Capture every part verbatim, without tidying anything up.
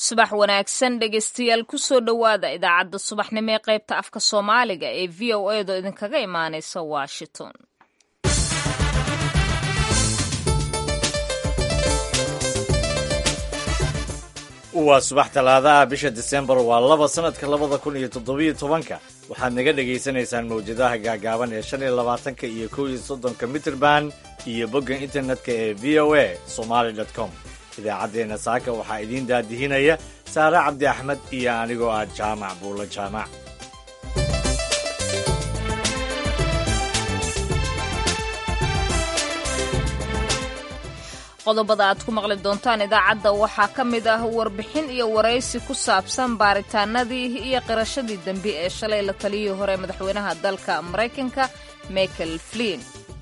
subax wanaagsan dhegaystayaal ku soo dhowaada idaacadda subaxnimo ee qaybta afka soomaaliga ee v o a do idinkaga imaanaysa washington. waa subax talaadaha bisha disembar waa laba sanadka labada kun iyo toddobiyo tobanka waxaad naga dhagaysanaysaan mawjadaha gaagaaban ee shan iyo labaatanka iyo kow iyo soddonka mitrban iyo bogga internetka ee v o a somaly dot com. idaacaddeenna saaka waxaa idiin daadihinaya saare cabdi axmed iyo anigoo ah jaamac buulo jaamac. qodobada aad ku maqli doontaan idaacadda waxaa ka mid ah warbixin iyo waraysi ku saabsan baaritaanadii iyo qirashadii dembi ee shalay la taliyii hore madaxweynaha dalka Maraykanka Michael Flynn.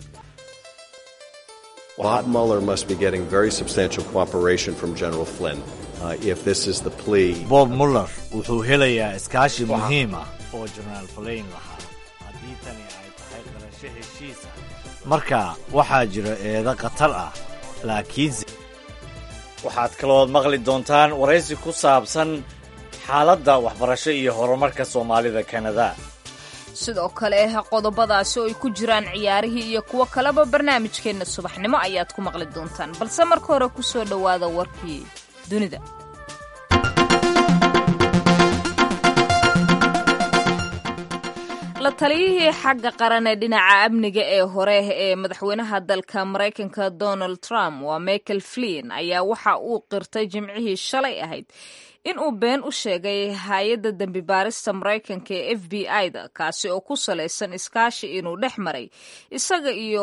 Bob Mueller must be getting very substantial cooperation from General Flynn uh, if this is the plea. Bob Mueller wuxuu helayaa iskaashi muhiim ah oo General Flynn lahaa haddii tani ay tahay qirasho heshiisa. Marka waxaa jira eedo khatar ah laakiinse waxaad kalood maqli doontaan waraysi ku saabsan xaaladda waxbarasho iyo horumarka Soomaalida Kanada. sidoo kale qodobadaasi oo ay ku jiraan ciyaarihii iyo kuwo kaleba barnaamijkeenna subaxnimo ayaad ku maqli doontaan balse marka hore ku soo dhowaada warkii dunida. la taliyihii xagga qaran ee dhinaca amniga ee hore ee madaxweynaha dalka Maraykanka Donald Trump waa Michael Flynn ayaa waxa uu qirtay jimcihii shalay ahayd in uu been u sheegay hay-adda dembi baarista Maraykanka ee F B I-da kaasi oo ku salaysan iskaashi inuu dhex maray isaga iyo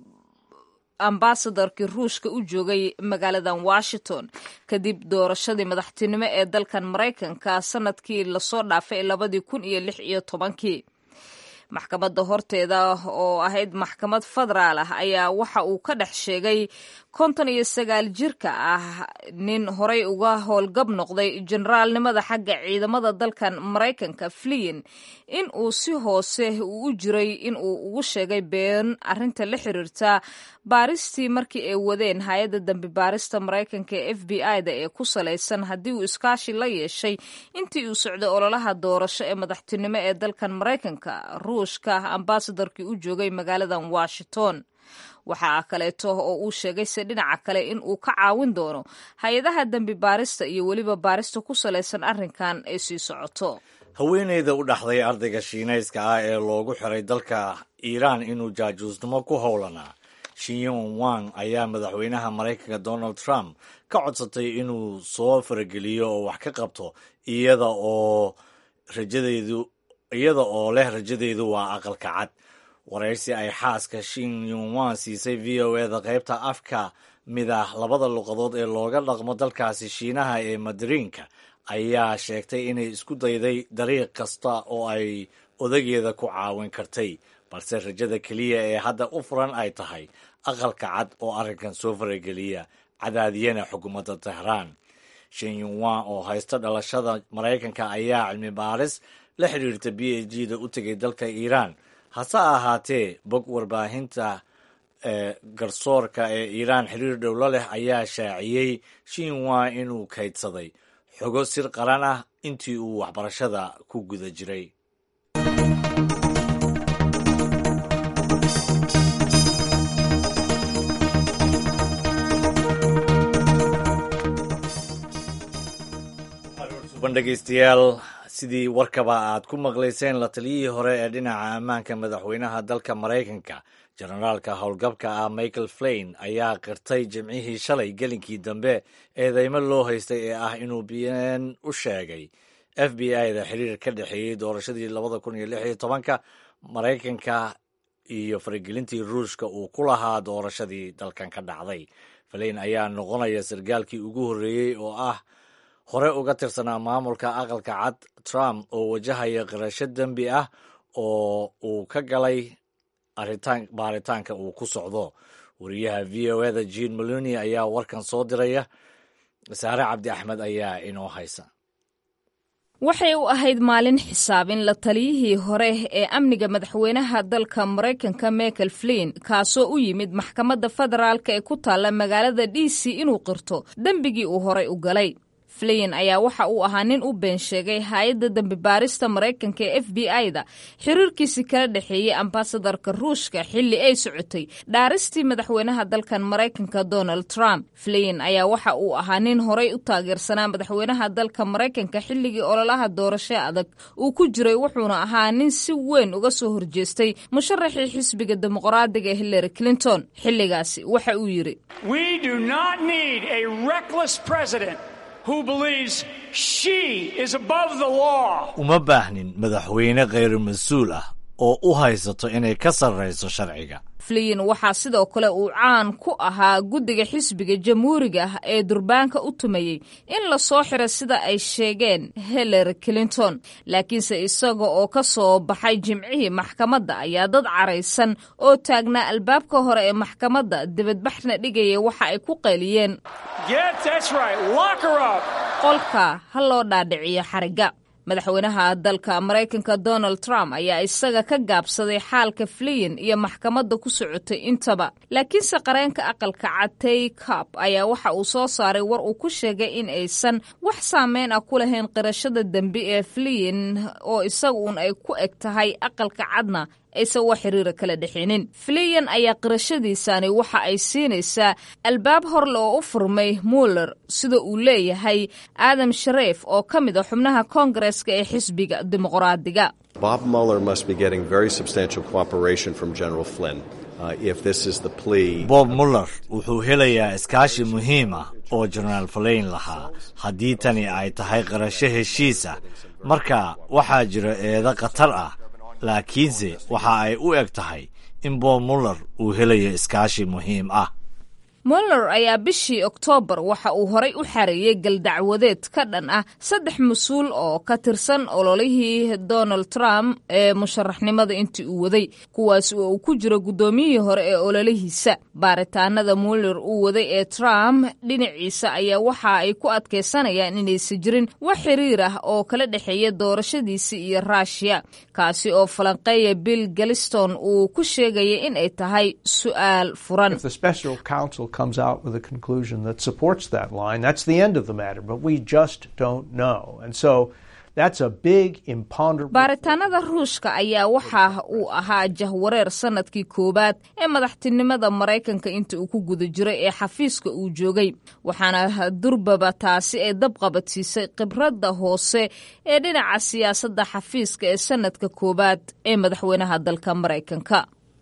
ambasadorkii ruushka u joogay magaaladan Washington kadib doorashadii madaxtinimo ee dalkan Maraykanka sanadkii lasoo dhaafay labadii kun iyo lix iyo tobankii. maxkamadda horteeda oo ahayd maxkamad federaal ah ayaa waxa uu ka dhex sheegay konton iyo sagaal jirka ah nin horey uga howlgab noqday generaalnimada xagga ciidamada dalkan Maraykanka Flynn in uu si hoose u jiray in uu ugu sheegay been arrinta la xiriirta baaristii markii ay wadeen hay-adda dambi baarista Maraykanka ee F B I-da ee ku salaysan haddii uu iskaashi la yeeshay intii uu socday ololaha doorasho ee madaxtinimo ee dalkan Maraykanka ruushka ambasadorkii u joogay magaaladan Washington. waxaa kaleeto oo uu sheegay se dhinaca kale in uu ka caawin doono hay-adaha dembi baarista iyo weliba baarista ku salaysan arrinkan ay sii socoto. haweeneyda u dhaxday ardayga shiinayska ah ee loogu xiray dalka Iiraan inuu jaajuusnimo ku howlanaa Shin Wang ayaa madaxweynaha Maraykanka Donald Trump ka codsatay inuu soo farageliyo oo wax ka qabto iyada oo rajadeedu iyada oo leh rajadeedu waa aqalka cad. waraysi ay xaaska Shin Yun-wan siisay V O A-da qaybta afka mid ah labada luqadood ee looga dhaqmo dalkaasi Shiinaha ee Mandarinka ayaa sheegtay inay isku dayday dariiq kasta oo ay odageeda ku caawin kartay balse rajada keliya ee hadda u furan ay tahay aqalka cad oo arrinkan soo farageliya cadaadiyana xukuumadda Tehraan. Shin Yun-wan oo haysta dhalashada Maraykanka ayaa cilmi baaris la xiriirta B H D-da u tegay dalka Iiraan hase ahaatee bog warbaahinta ee garsoorka ee Iiraan xiriir dhowlo leh ayaa shaaciyey Shin Yun-wan inuu kaydsaday xogo sir qaran ah intii uu waxbarashada ku guda jiray. bandhagaystayaal sidii warkaba aad ku maqlayseen la taliyihii hore ee dhinaca ammaanka madaxweynaha dalka Maraykanka generaalka howlgabka ah Michael Flynn ayaa qirtay jimcihii shalay gelinkii dambe eedeymo loo haystay ee ah inuu been u sheegay F B I-da xiriir ka dhexeeyey doorashadii labada kun iyo lix iyo tobanka Maraykanka iyo faragelintii ruushka uu ku lahaa doorashadii dalkan ka dhacday. Flynn ayaa noqonaya sargaalkii ugu horreeyey oo ah hore uga tirsanaa maamulka aqalka cad Trump oo wajahaya qirasho dembi ah oo uu ka galay aritaan baaritaanka uu ku socdo. wariyaha V O A-da Jean Maloney ayaa warkan soo diraya. Saare Cabdi Axmed ayaa inoo haysa. waxay u ahayd maalin xisaabin la taliyihii hore ee amniga madaxweynaha dalka Maraykanka Michael Flynn kaasoo u yimid maxkamadda federaalka ee ku taalla magaalada D C inuu qirto dembigii uu horey u galay. flynn ayaa waxa uu ahaa nin u been sheegay hay-adda dambi baarista maraykanka ee f b i-da xiriirkiisi kala dhexeeyey ambasadarka ruushka xilli ay socotay dhaaristii madaxweynaha dalkan maraykanka donald trump. flynn ayaa waxa uu ahaa nin horay u taageersanaa madaxweynaha dalka maraykanka xilligii ololaha doorasho adag uu ku jiray, wuxuuna ahaa nin si weyn uga soo horjeestay musharaxii xisbiga dimuqraadiga ee hillary clinton. xilligaasi waxa uu yidhi who believes she is above the law. uma baahnin madaxweyne kheyr mas-uul ah oo u haysato inay ka sarrayso sharciga. flynn waxaa sidoo kale uu caan ku ahaa guddiga xisbiga jamhuuriga ah ee durbaanka u tumayey in la soo xiro sida ay sheegeen hillary clinton, laakiinse isaga oo ka soo baxay jimcihii maxkamadda ayaa dad caraysan oo taagnaa albaabka hore ee maxkamadda dibadbaxna dhigaya waxa ay ku qayliyeen qolka ha loo dhaadhiciyo xarigga. madaxweynaha dalka maraykanka donald trump ayaa isaga ka gaabsaday xaalka flynn iyo maxkamadda ku socotay intaba, laakiinse qareenka aqalka cad tay cobb ayaa waxa uu soo saaray war uu ku sheegay in aysan wax saameyn ah ku lahayn qirashada dembi ee flynn oo isaga uun ay ku eg tahay aqalka cadna aysan wax xiriira kala dhexinin. flynn ayaa qirashadiisani waxa ay siinaysaa albaab horle oo u furmay muller, sida uu leeyahay adam shareef oo ka mid a xubnaha koongareeska ee xisbiga dimuqraadiga. Bob Mueller must be getting very substantial cooperation from General Flynn. Uh, if this is the plea. Bob Mueller wuxuu helayaa iskaashi muhiim ah oo General Flynn lahaa haddii tani ay tahay qirasho heshiisa. Marka waxaa jira eedo khatar ah, laakiinse waxa ay u eg tahay in Bob Mueller uu helayo iskaashi muhiim ah. muller ayaa bishii oktoobar waxa uu horay u xareeyey galdacwadeed ka dhan ah saddex mas-uul oo ka tirsan ololihii donald trump ee musharaxnimada intii uu waday, kuwaas oo uu ku jiro guddoomiyihii hore ee ololihiisa. baaritaanada muller uu waday ee trump dhinaciisa ayaa waxa ay ku adkaysanayaan inaysan jirin wax xiriir ah oo kala dhexeeya doorashadiisii iyo ruushiya, kaasi oo falanqeeya bill galiston uu ku sheegaya in ay tahay su'aal furan. comes out with a conclusion that supports that line, that's the end of the matter, but we just don't know. And so that's a big imponderable. baaritaanada ruushka ayaa waxa uu ahaa jahwareer sanadkii koobaad ee madaxtinimada maraykanka inta uu ku guda jiray ee xafiiska uu joogay, waxaana durbaba taasi ay dabqabadsiisay khibradda hoose ee dhinaca siyaasadda xafiiska ee sanadka koobaad ee madaxweynaha dalka maraykanka.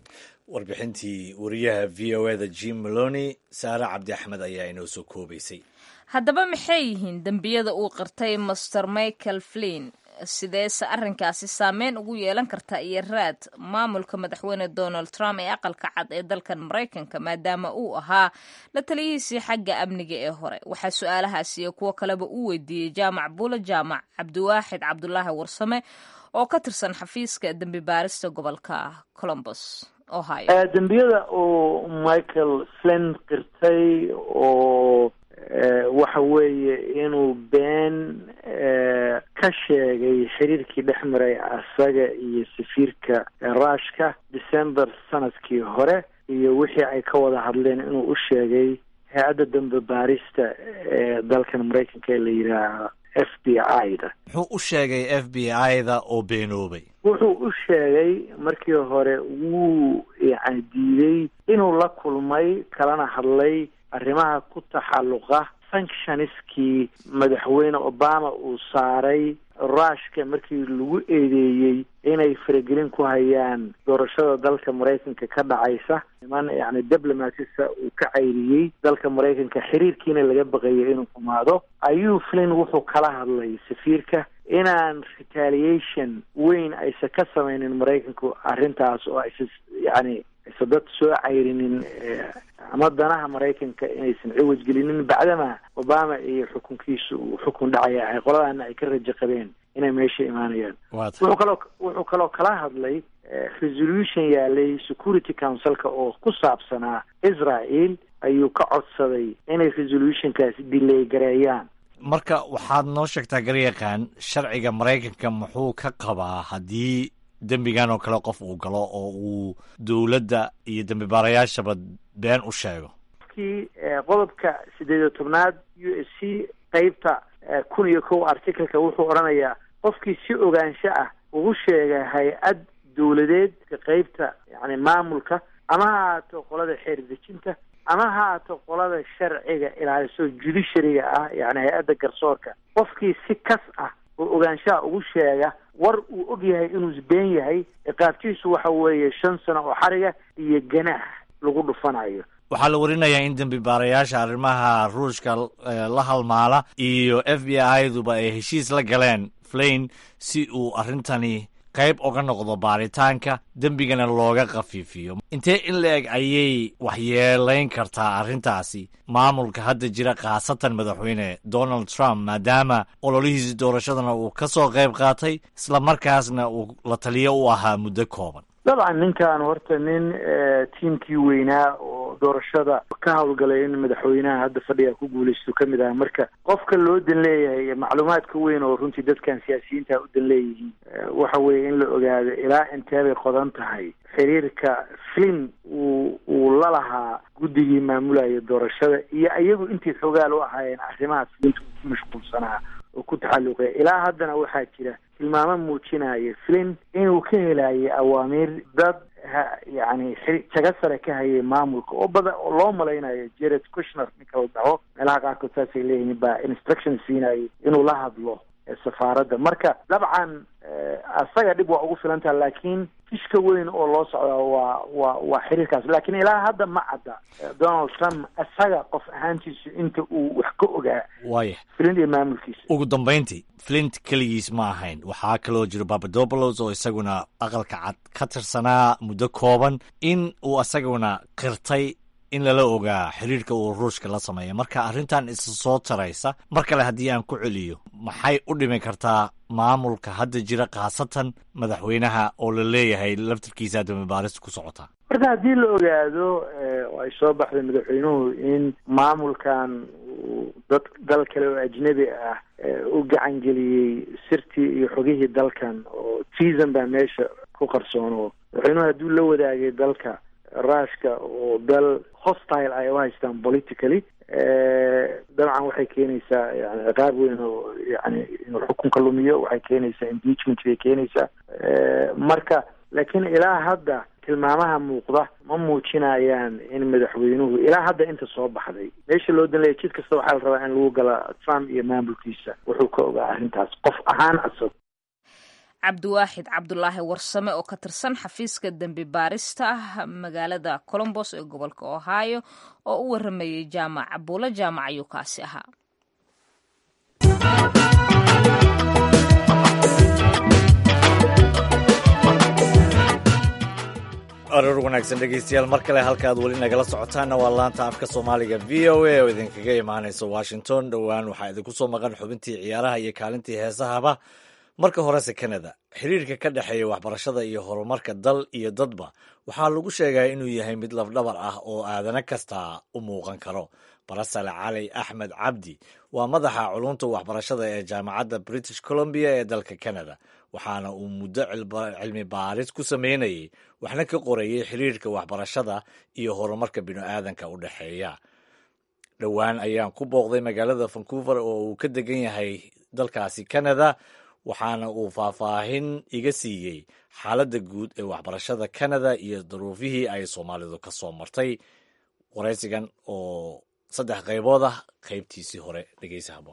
warbixintii wariyaha v o eda jim maloni saare cabdi axmed ayaa inoo soo koobaysay. haddaba maxay yihiin dembiyada uu qirtay master michael flynn? sideese arrinkaasi saameyn ugu yeelan karta iyo raad maamulka madaxweyne donald trump ee aqalka cad ee dalkan maraykanka, maadaama uu ahaa la taliyihiisii xagga amniga ee hore? waxaa su-aalahaas iyo kuwo kaleba u weydiiyey jaamac buula jaamac cabdiwaaxid cabdulaahi warsame oo ka tirsan xafiiska dembi baarista gobolka columbus. dembiyada uu michael flynn qirtay oo waxa weeye inuu been ka sheegay xiriirkii dhex maray asaga iyo safiirka ruushka december sanadkii hore, iyo wixii ay ka wada hadleen inuu u sheegay hay-adda dambe baarista ee dalkan maraykanka ee la yidhaaha f b i-da. muxuu u sheegay f b i-da oo beenoobay? wuxuu u sheegay markii hore wuu yani diiday inuu la kulmay kalana hadlay arrimaha ku taxalluqa sanctionskii madaxweyne obama uu saaray ruushka markii lagu eedeeyey inay faragelin ku hayaan doorashada dalka maraykanka ka dhacaysa, niman yani diblomatisa uu ka cayriyey dalka maraykanka, xiriirkiina laga baqayay inuu xumaado. ayuu flynn wuxuu kala hadlay safiirka inaan retaliation weyn aysan ka samaynin maraykanku arrintaas, oo aysa yani aysa dad soo cayrinin ama danaha maraykanka inaysan ciwaj gelinin, bacdama obama iyo xukunkiisu uu xukun dhacaya ay qoladana ay ka rajo qabeen inay meesha imaanayaan. wuxuu kaloo wuxuu kaloo kala hadlay resolution yaalay security councilka oo ku saabsanaa israel, ayuu ka codsaday inay resolutionkaasi delay gareeyaan. marka waxaad noo sheegtaa garyaqaan, sharciga maraykanka muxuu ka qabaa haddii dembigan oo kale qof uu galo oo uu dowladda iyo dembi baarayaashaba been u sheego? kii qodobka sideed iyo tobnaad u s c qeybta kun iyo kow articleka wuxuu odhanayaa qofkii si ogaansho ah ugu sheega hay-ad dawladeed qaybta yani maamulka ama ha ahaato qolada xeer dejinta ama ha ahaato qolada sharciga ilaaliso judiciaryga ah yani hay-adda garsoorka qofkii si kas ah oo ogaanshaha ugu sheega war uu og yahay inuu been yahay ciqaabtiisu waxa weeye shan sano oo xariga iyo ganaax lagu dhufanayo. waxaa la warinayaa in dembi baarayaasha arrimaha ruushka la halmaala iyo f b i-duba ay heshiis la galeen Flynn si uu arrintani qayb oga noqdo baaritaanka dembigana looga khafiifiyo. intee in la eg ayay waxyeelayn kartaa arrintaasi maamulka hadda jira khaasatan madaxweyne Donald Trump maadaama ololihiisi doorashadana uu ka soo qayb qaatay isla markaasna uu la taliyo u ahaa muddo kooban? dabcan ninkan horta nin tiimkii weynaa oo doorashada ka hawlgalay in madaxweynaha hadda fadhiga ku guulaysto ka mid ah marka qofka loo dan leeyahay macluumaadka weyn oo runtii dadkan siyaasiyiinta u dan leeyihiin waxa weeye in la ogaado ilaa intee bay qodan tahay xiriirka Flynn uu uu la lahaa guddigii maamulaya doorashada iyo iyagu intii xogaal u ahaayeen arrimaha Flynn ku mashquulsanaa oo ku taxalluqay. ilaa haddana waxaa jira tilmaamo muujinaya Flynn inuu ka helayay awaamiir dad yani jaga sare ka hayay maamulka oo badan oo loo malaynayo Jared Kushner ninka la dhaho meelaha qaarkood saasay leeyihiin baa instruction siinayay inuu la hadlo safaaradda. marka dabcan asaga dhib waa ugu filantaha laakiin fishka weyn oo loo socda waa waa waa xiriirkaas laakiin ilaa hadda ma cadda Donald Trump asaga qof ahaantiisu inta uu wax ka ogaa waaya Flynn iyo maamulkiisa. ugu dambayntii Flynn keligiis ma ahayn waxaa kaloo jiro Papadopoulos oo isaguna aqalka cad ka tirsanaa muddo kooban in uu isaguna qirtay in lala ogaa xiriirka uu ruushka la sameeya. marka arrintan isa soo taraysa mar kale haddii aan ku celiyo maxay u dhimi kartaa maamulka hadda jira khaasatan madaxweynaha oo la leeyahay laftirkiisa dembi baarista ku socotaa? marka haddii la ogaado oo ay soo baxday madaxweynuhu in maamulkan dad dal kale oo ajnabi ah u gacan geliyey sirtii iyo xogihii dalkan oo treason baa meesha ku qarsoono madaxweynuhu hadduu la wadaagay dalka ruushka oo dal hostile ay u haystaan politically dabcan waxay keenaysaa yani ciqaab weyn oo yani inuu xukunka lumiyo waxay keenaysaa impeachment bay keenaysaa marka laakiin ilaa hadda tilmaamaha muuqda ma muujinayaan in madaxweynuhu ilaa hadda inta soo baxday meesha loo dan leeyahy jid kasta waxaa la rabaa in lagu gala Trump iyo maamulkiisa wuxuu ka ogaa arrintaas qof ahaan asag. cabdiwaaxid cabdulaahi warsame oo ka tirsan xafiiska dembi baarista ah magaalada Columbus ee gobolka Ohio oo u waramayay jaamac Abuula jaamac ayuu kaasi ahaa. aroor wanaagsan dhegeystayaal mar kale halka aad weli nagala socotaanna waa laanta afka soomaaliga v o a oo idinkaga imaanaysa Washington. dhowaan waxaa idinku soo maqan xubintii ciyaaraha iyo kaalintii heesahaba. marka horese Canada xiriirka ka dhexeeya waxbarashada iyo horumarka dal iyo dadba waxaa lagu sheegaa inuu yahay mid lafdhabar ah oo aadana kasta u muuqan karo. barasale cali axmed cabdi waa madaxa culunta waxbarashada ee jaamacadda British Columbia ee dalka Canada waxaana uu muddo cilmi baaris ku sameynayay waxna ka qorayay xiriirka waxbarashada iyo horumarka bini'aadanka u dhexeeya. dhowaan ayaan ku booqday magaalada Vancouver oo uu ka degan yahay dalkaasi Canada waxaana uu faahfaahin iga siiyey xaaladda guud ee waxbarashada Canada iyo duruufihii ay Soomaalidu ka soo martay. waraysigan oo saddex qaybood ah qaybtiisii hore dhegeysa haboon.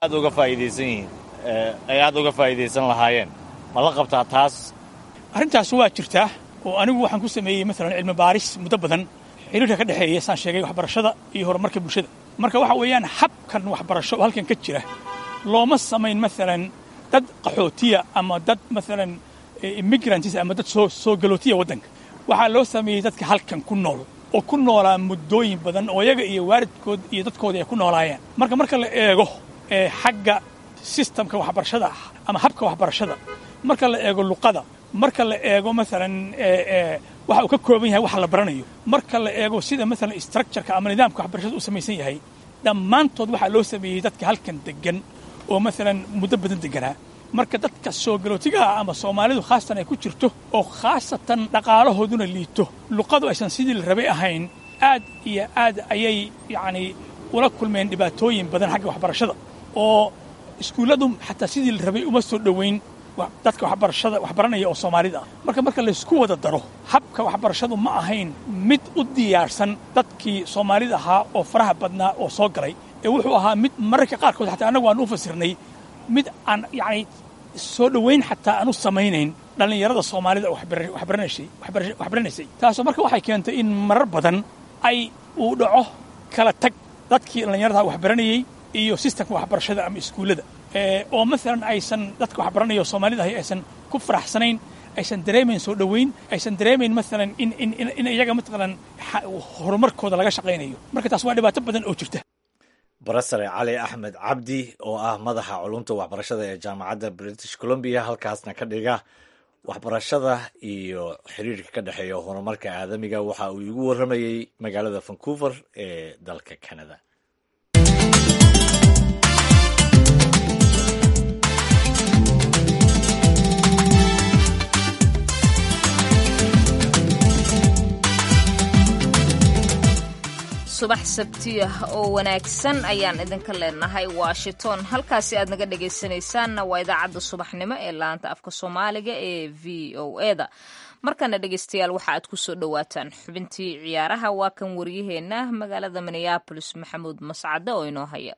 aad uga faa'iidaysan yihiin ay aad uga faa'iidaysan lahaayeen ma la qabtaa taas? arrintaas waa jirtaa oo anigu waxaan ku sameeyey maalan cilmi baaris muddo badan xiriirka ka dhexeeya saan sheegay waxbarashada iyo horumarka bulshada. marka waxa weeyaan habkan waxbarasho oo halkan ka jira looma samayn maalan dad qaxootiya ama dad maalan immigrants ama dad soo soo galootiya waddanka. waxaa loo sameeyey dadka halkan ku nool oo ku noolaa muddooyin badan oo iyaga iyo waalidkood iyo dadkooda ay ku noolaayeen. marka marka la eego xagga systemka waxbarashada ama habka waxbarashada, marka la eego luqada, marka la eego maalan waxa uu ka kooban yahay wax la baranayo, marka la eego sida maalan structureka ama nidaamka waxbarashada u samaysan yahay, dhammaantood waxaa loo sameeyey dadka halkan degan oo maalan muddo badan deganaa. marka dadka soo galootigaha ama Soomaalidu khaasatan ay ku jirto oo khaasatan dhaqaalahooduna liito, luqadu aysan sidii la rabay ahayn, aad iyo aad ayay yacni ula kulmeen dhibaatooyin badan xagga waxbarashada oo iskuulladu xataa sidii la rabay uma soo dhoweyn dadka waxbarashada waxbaranaya oo Soomaalida ah. marka marka la isku wada daro habka waxbarashadu ma ahayn mid u diyaarsan dadkii Soomaalida ahaa oo faraha badnaa oo soo galay, ee wuxuu ahaa mid mararka qaarkood xataa anagu aan u fasirnay mid aan yacni soo dhoweyn xataa aan u samaynayn dhallinyarada Soomaalida waxbaranaysay waxbaranaysay taasoo marka waxay keentay in marar badan ay uu dhaco kala tag dadkii dhallinyarada waxbaranayay iyo systemka waxbarashada ama iskuullada oo maalan aysan dadka waxbaranaya Soomaalida aysan ku faraxsanayn, aysan dareemayn soo dhoweyn, aysan dareemayn maalan in in in iyaga maalan horumarkooda laga shaqaynayo. marka taas waa dhibaato badan oo jirta. Barasare Cali Axmed Cabdi oo ah madaxa culumta waxbarashada ee jaamacadda British Columbia halkaasna ka dhiga waxbarashada iyo xiriirka ka dhexeeya horumarka aadamiga, waxa uu igu warramayey magaalada Vancouver ee dalka Canada. subax sabti ah oo wanaagsan ayaan idinka leenahay Washington. halkaasi aad naga dhagaysanaysaanna waa idaacadda subaxnimo ee laanta afka Soomaaliga ee V O A da. markana dhagaystayaal waxa aad ku soo dhawaataan xubintii ciyaaraha. waa kan wariyaheena magaalada Minneapolis Maxamuud Mascade oo inoo haya.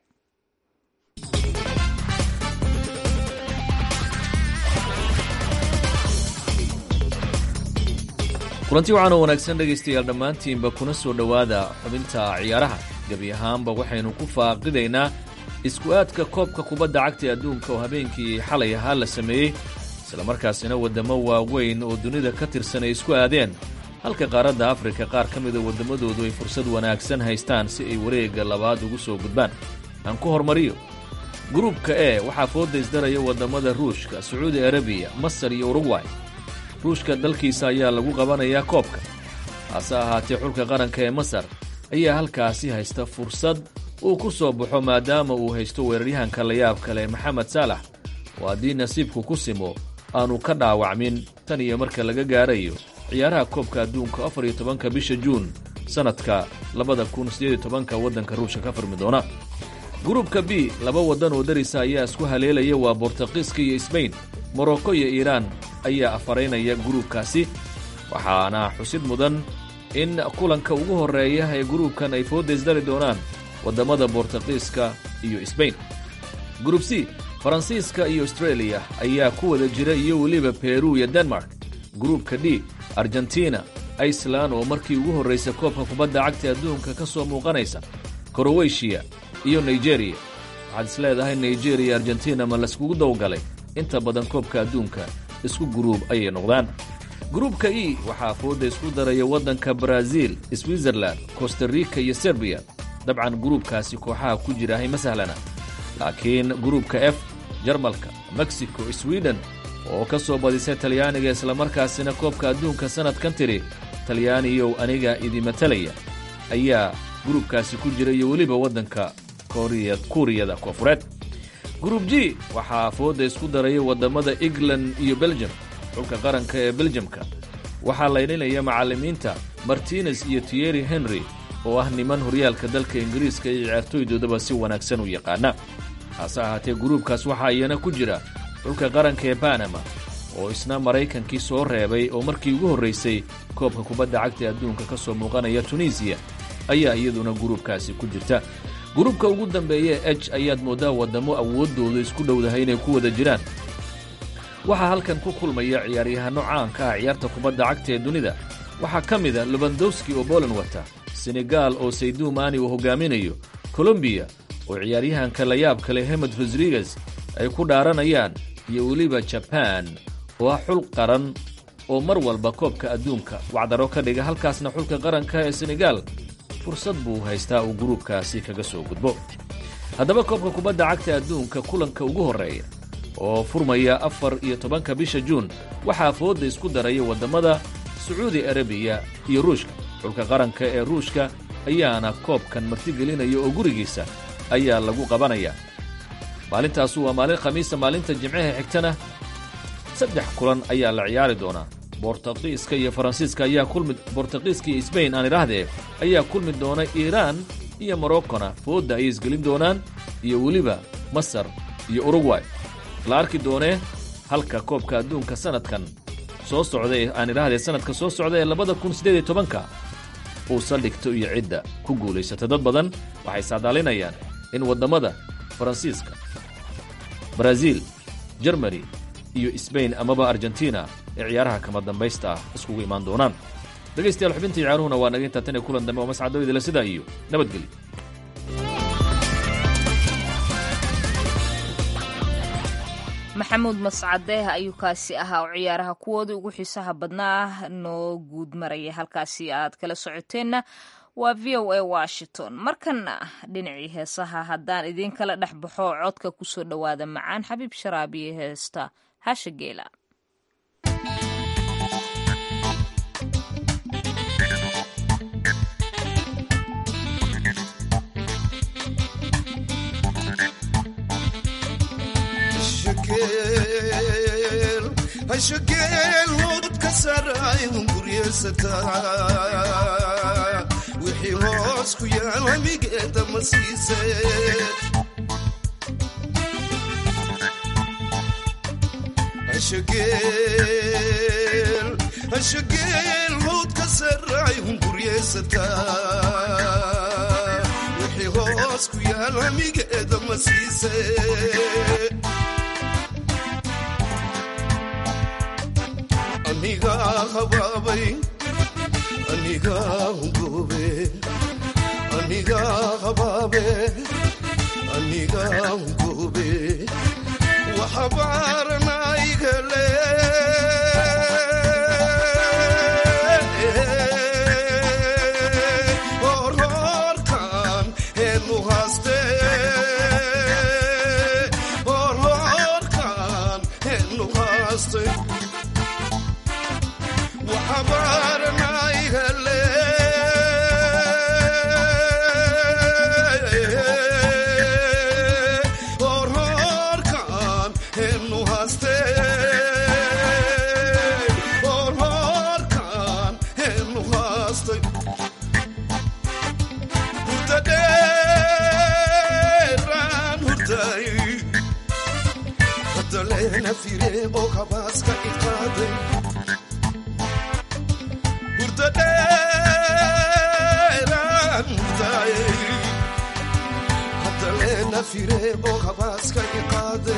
kulanti waxaan oo wanaagsan dhegaystayaal dhammaantiinba kuna soo dhowaada xubinta ciyaaraha. gebi ahaanba waxaynu ku faaqidaynaa isku aadka koobka kubadda cagta ee adduunka oo habeenkii xalay ahaa la sameeyey, islamarkaasina waddamo waaweyn oo dunida ka tirsan ay isku aadeen, halka qaaradda Afrika qaar ka mida waddamadoodu ay fursad wanaagsan haystaan si ay wareegga labaad ugu soo gudbaan. aan ku hormariyo gruubka e waxaa fooda isdaraya waddamada Ruushka, Sacuudi Arabiya, Masar iyo Uruguay. ruushka dalkiisa ayaa lagu qabanayaa koobka, hase ahaatee xulka qaranka ee Masar ayaa halkaasi haysta fursad uu ku soo baxo maadaama uu haysto weeraryahanka la yaab kale Maxamed Saalax oo haddii nasiibku ku simo aanu ka dhaawacmin tan iyo marka laga gaarayo ciyaaraha koobka adduunka afar iyo tobanka bisha Juun sanadka labada kun siddeed iyo tobanka waddanka Ruushka ka furmi doona. gruubka B laba waddan oo darisa ayaa isku haleelaya, waa Boortaqiiska iyo Spain. Morocco iyo Iiraan ayaa afaraynaya gruubkaasi, waxaana xusid mudan in kulanka ugu horreeya ee gruubkan ay fooda isdari doonaan waddamada Boortaqiiska iyo Spain. gruub C Faransiiska iyo Australia ayaa ku wada jira iyo weliba Peru iyo Denmark. gruubka D Argentina, Iceland oo markii ugu horraysa koobka kubadda cagta adduunka ka soo muuqanaysa, Croatia iyo Nigeria. waxaad is leedahay Nigeria iyo Argentina ma laiskugu dawgalay? inta badan koobka adduunka isku gruub ayay noqdaan. gruubka E waxaa fooda isku daraya waddanka Brazil, Switzerland, Costa Rica iyo Serbia. dabcan gruubkaasi kooxaha ku jirahay ma sahlana, laakiin gruubka F Jarmalka, Mexico, Sweden oo ka soo badisay Talyaaniga islamarkaasina koobka adduunka sanadkan tiri Talyaaniyow aniga idimatalaya ayaa gruubkaasi ku jira, iyo weliba waddanka Kuuriyada Koonfureed. gruub G waxaa fooda isku daraya waddamada England iyo Belgium. xulka qaranka ee Belgiumka waxaa laylinaya macallimiinta Martinez iyo Thierry Henry oo ah niman horyaalka dalka Ingiriiska iyo ciyaartooydoodaba si wanaagsan u yaqaana. hase ahaatee gruubkaas waxaa iyana ku jira xulka qaranka ee Panama oo isna Maraykankii soo reebay oo markii ugu horraysay koobka kubadda cagta adduunka ka soo muuqanaya Tunisia ayaa iyaduna gruubkaasi ku jirta. gruubka ugu dambeeye h ayaad mooddaa waddamo awooddoodu isku dhowdahay inay ku wada jiraan. waxaa halkan ku kulmaya ciyaaryahanno caanka ah ciyaarta kubadda cagta ee dunida. waxaa ka mida lebandowski oo boolan wata, senegaal oo sayduu maani uu hogaaminayo, kolombiya oo ciyaaryahanka la yaabka leh hemed rodriguez ay ku dhaaranayaan, iyo weliba jabaan oo ah xul qaran oo mar walba koobka adduunka wacdaro ka dhiga. halkaasna xulka qaranka ee senegaal fursad buu haystaa uu gruubkaasi kaga soo gudbo. haddaba koobka kubadda cagta adduunka kulanka ugu horreeya oo furmaya afar iyo tobanka bisha juun waxaa foodda isku daraya waddamada sacuudi arabiya iyo ruushka. xulka qaranka ee ruushka ayaana koobkan martigelinaya oo gurigiisa ayaa lagu qabanaya. maalintaasu waa maalin khamiisa. maalinta jimcaha xigtana saddex kulan ayaa la ciyaari doonaa. bortaqiiska iyo faransiiska ayaa kulmi bortaqiiska iyo sbain aan idhaahdee ayaa kulmi doona. iiraan iyo morokkona foodda ayay isgelin doonaan, iyo weliba masar iyo urugway. la arki doonee halka koobka adduunka sanadkan soo socda ee aan idhaahdee sanadka soo socda ee labada kun siddeed iyo tobanka uu saldhigto iyo cidda ku guulaysata. dad badan waxay saadaalinayaan in waddamada faransiiska, baraaziil, jermani iyo sbain amaba argentina ee ciyaaraha kama dambaysta ah iskugu imaan doonaan. dhegaystayaal, xubinta ciyaaruhuna waa naga intaa tan ee kulan dambe oo mascadooydila sidaa iyo nabadgelyo. maxamuud mascadeeh ayuu kaasi ahaa oo ciyaaraha kuwoodii ugu xiisaha badnaa noo guud maraya. halkaasi aad kala socoteenna waa v o a washington. markana dhinacii heesaha haddaan idiin kala dhex baxo codka ku soo dhowaada macaan xabiib sharaabiye heesta hasha geela. hashageel howdad ka saaraayun guryeesataa wixii hoos ku yaal hamigeeda ma siise hashageel howd ka saaraayun guryeesataa wixii hoos ku yaal hamigeeda ma siise aniga habaabay aniga hungoobe aniga habaabe aniga hungoobe waxabaaranaygale horhoorkan heenu haaste horhoorkan heenu haaste waxabaaranaygale horhoorkan heenu haaste horhoorkan heenu haastay hurdadheeraan hurday hadaleena fire oo kabaaska iqaaday hadaleena fire oo kabaaska iqaade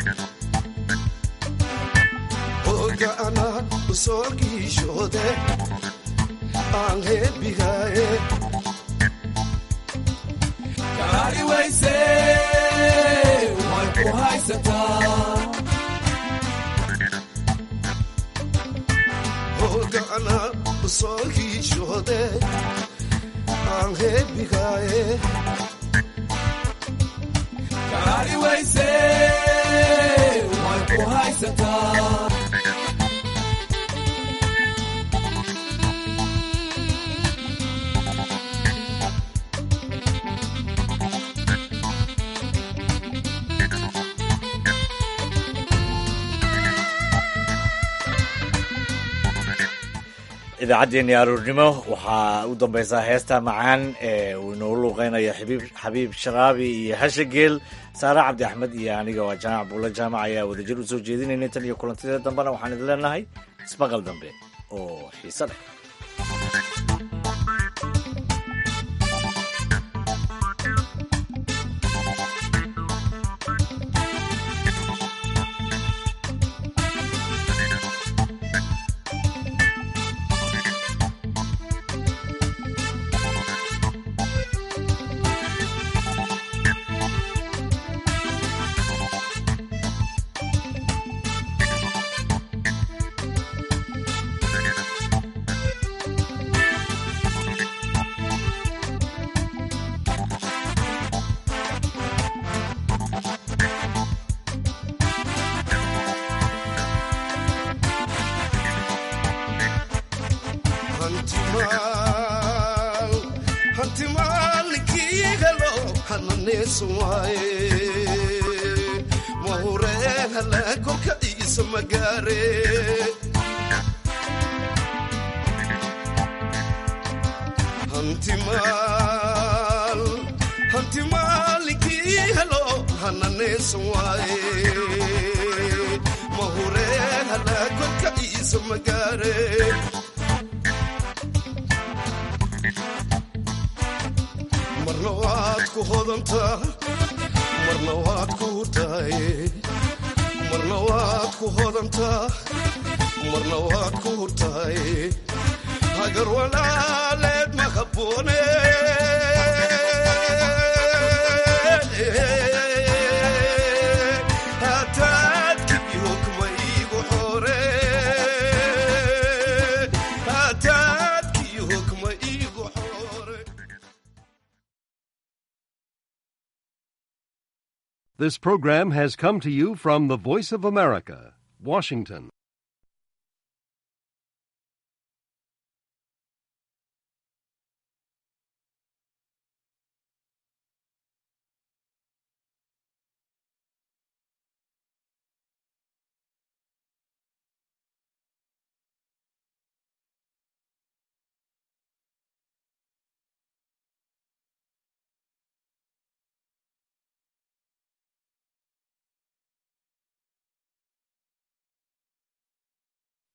oga ana usoo giishoode aan heebigaaye kaari wayse way ku haysataa oga ana usoo giishoode aan heebigaaye kaari wayse way ku haysataa idaacaddeenii aroornimo waxaa u dambaysaa heesta macaan ee uu inoogu luuqeynaya xabiib sharaabi iyo hashageel. saare cabdi axmed iyo aniga waa jaamac buulla jaamac ayaa wadajir u soo jeedinaynay tan iyo kulantideed dambena waxaan idin leenahay ismaqal dambe oo xiise leh. hantimaal hantimaalkii helo hananeesan waaye mahureen hala kolka iisa magaare hantimaal hantimaalkii helo hananeesan waaye mahureen hala kolka iisa magaare marna waad ku hodantaa marna waad ku hurtaaye marna waad ku hodantaa marna waad ku hurtaaye hagar walaaleed ma habboone hataadkii hokma iigu xore hataadkii hokma iigu xore. This program has come to you from the Voice of America, Washington.